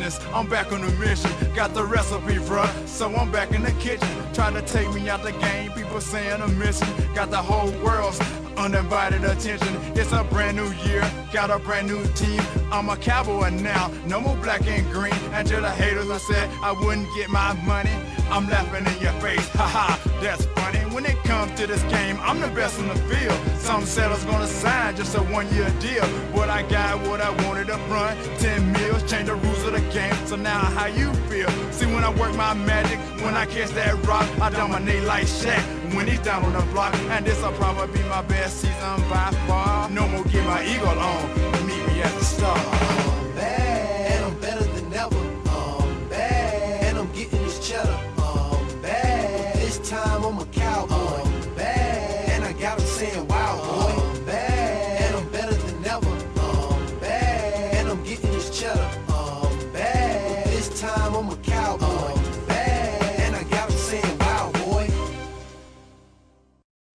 business, I'm back on the mission. Got the recipe, bruh, so I'm back in the kitchen. Trying to take me out the game, people saying I'm missing. Got the whole world's undivided attention. It's a brand new year, got a brand new team. I'm a cowboy now, no more black and green. And to the haters I said I wouldn't get my money, I'm laughing in your face, haha, that's funny. When it comes to this game, I'm the best in the field. Some said I was gonna sign just a one-year deal, but I got what I wanted up front, 10 mils, change the rules of the game. So now how you feel? See, when I work my magic, when I catch that rock, I dominate like Shaq when he's down on the block. And this'll probably be my best season by far. No more get my ego on, meet me at the start. I'm bad, and I'm better than ever. I'm bad, and I'm getting this cheddar. I'm bad, this time I'm a cowboy. I'm bad, and I got 'em saying why.